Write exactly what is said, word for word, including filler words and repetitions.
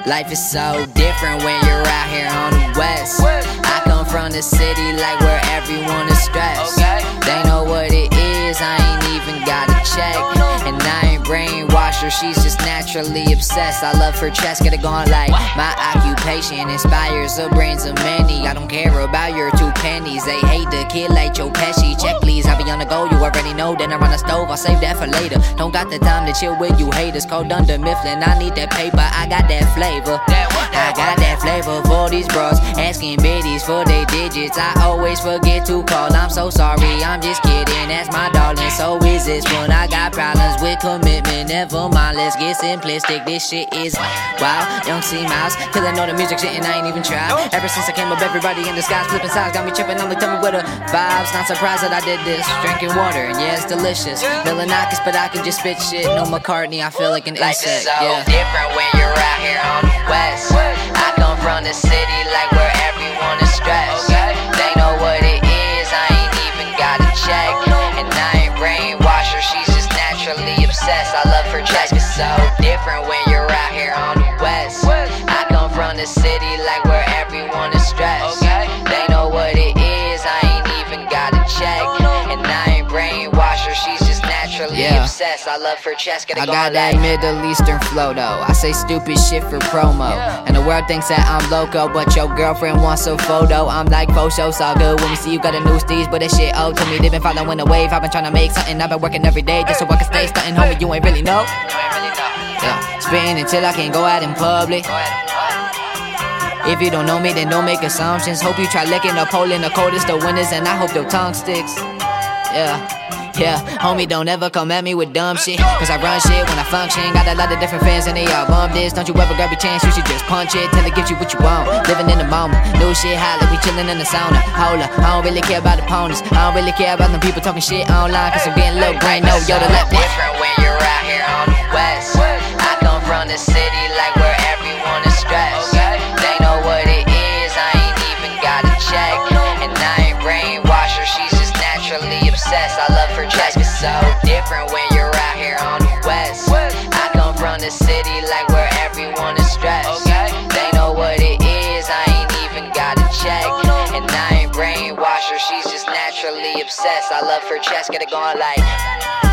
Life is so different when you're out here on the west. I come from the city like where everyone is stressed. They know what it is, I ain't even gotta check. And I ain't brainwashed her, she's just naturally obsessed. I love her chest, get it going like my occupation inspires the brains of many. I don't care about your two pennies, they hate the kid like Joe Pesci. Check please, I be on the go, you already know. Then I run the stove, I'll save that for later. Don't got the time to chill with you haters. Cold under Mifflin, I need that paper, I got that flavor. I got that flavor for these bros, asking biddies for their digits. I always forget to call, I'm so sorry, I'm just kidding. That's my darling, so is this when I got problems with commitment. Never mind, let's get simplistic. This shit is wow, young C Mouse. Till I know the music shit and I ain't even tried. Ever since I came up, everybody in the skies flipping sides got me tripping. Only tell me where the vibes. Not surprised that I did this. Drinking water and yeah, it's delicious. Melanakis, but I can just spit shit. No McCartney, I feel like an insect. Life is so yeah. different when you're out here on the west. I come from the city like where everyone is stressed. They know what it is, I ain't even gotta check. And I ain't brainwashed her, she's just naturally obsessed. I love her chest, it's so different when you're out here on the west. I come from the city like where everyone is stressed. They know what it is, I ain't even gotta check. And I ain't brainwashed her, she's just naturally yeah. obsessed. I love her chest, get it I got that like Middle Eastern flow though. I say stupid shit for promo, yeah. and the world thinks that I'm loco, but your girlfriend wants a photo. I'm like, for sure, it's all good when we see you got a new steez, but that shit old to me. They been following the wave, I've been trying to make something. I've been working every day just so I can stay stunting. Homie, you ain't really know. Yeah, spitting until I can't go out in public. If you don't know me, then don't make assumptions. Hope you try licking the pole in the coldest of winters, and I hope your tongue sticks. Yeah, yeah, homie, don't ever come at me with dumb shit, cause I run shit when I function. Got a lot of different fans and they all bump this. Don't you ever grab your chance, you should just punch it till it gives you what you want. Living in the moment, new shit hot like we chillin' in the sauna. Hold up, I don't really care about opponents. I don't really care about them people talking shit online, cause I'm getting low brain, no yo to let me. Different when you're out here on the west. I come from the city like where everyone is stressed. They know what it is, I ain't even gotta check. And I ain't brainwashed her, she's just naturally obsessed. I love her chest, it's so different when you're out here on the west. I come from the city like where everyone is stressed. They know what it is, I ain't even gotta check. And I ain't brainwashed her, she's just naturally obsessed. I love her chest, get it going like